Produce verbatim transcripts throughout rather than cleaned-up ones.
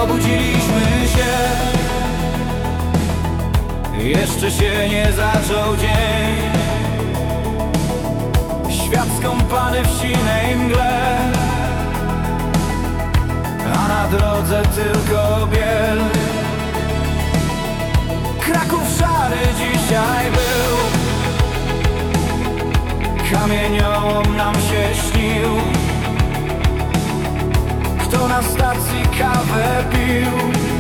obudziliśmy się, jeszcze się nie zaczął dzień. Świat skąpany w sinej mgle, a na drodze tylko biel. Kraków szary dzisiaj był, kamieniołom nam się śnił. Kto na stacji kawę pił,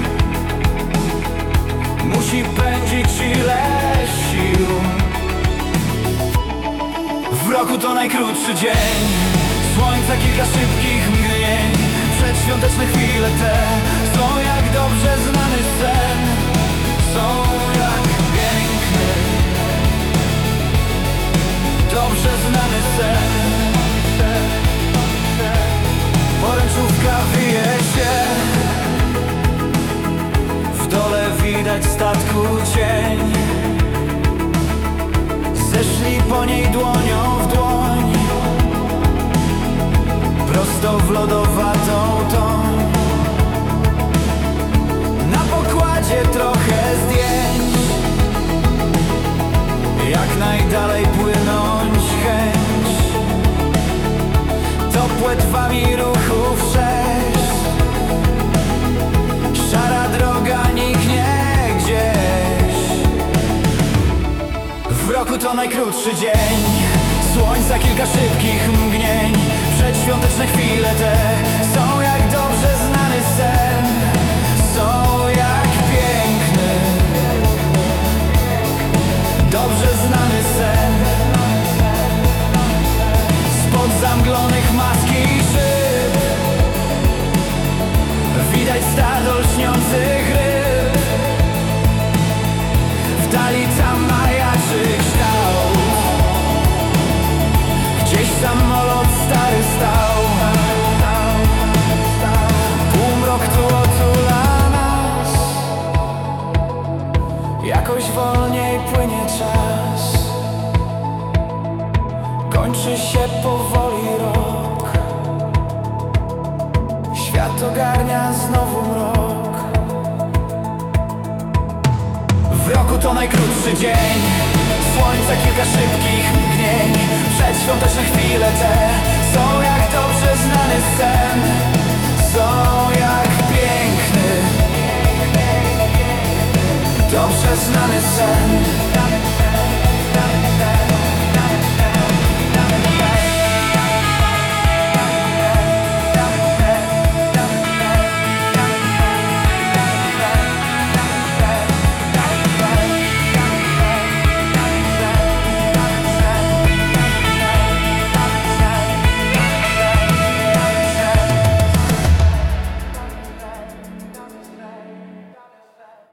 musi pędzić ile sił. W roku to najkrótszy dzień, słońca kilka szybkich mgnień. Przedświąteczne chwile te są jak dobrze znany sen, są jak piękny, dobrze znany sen. Poręczówka wije się, w dole widać statku cień. Zeszli po niej dłonią w dłoń, prosto w lodowatą toń. Na pokładzie trochę zdjęć, jak najdalej płynąć chęć. To płetwami ruchów sześć, szara droga niknie gdzieś. W roku to najkrótszy dzień, słońca kilka szybkich mgnień. Przedświąteczne chwile te są jak dobrze znany sen, są jak piękny, dobrze znany sen. Spod zamglonych maski szyb widać stado lśniących ryb. W dali tam majaczy kształt, gdzieś samolot stary stał. Półmrok tu otula nas, jakoś wolniej płynie czas. Kończy się powoli rok, świat ogarnia znowu mrok. W roku to najkrótszy dzień, słońca kilka szybkich mgnień. Przedświąteczne chwile te są jak dobrze znany sen, są jak piękny, dobrze znany sen.